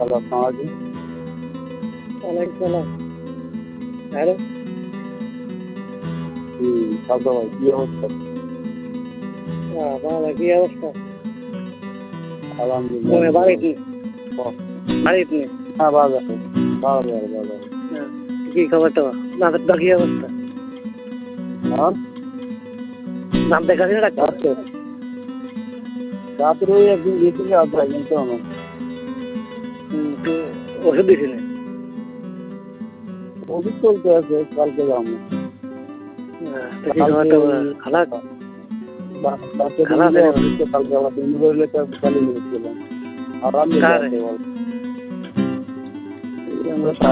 Hello, আসসালামু আলাইকুম। ওয়ালাইকুম সালাম। হ্যালো। সাদ্দাম ভাই, কি অবস্থা? ভালো, কি অবস্থা? আলহামদুলিল্লাহ। বাড়িতে বাড়িতে হ্যাঁ, বাজারে বাজারে বাজারে। কি খবর তো? দাঁতের কি অবস্থা? আর দাঁত দেখাচ্ছি না ডাক্তার? রাত্রে ওই একদিন গিয়েছিল, আর যাই কিন্তু আমার তো ওষুধ দিছি না। ওষুধ চলতে আছে, কালকে যাবো। কি খবর তো? খারাপ খারাপ কালকে আবার দিন ধরলে কালি নিয়েছিলাম। আর আমি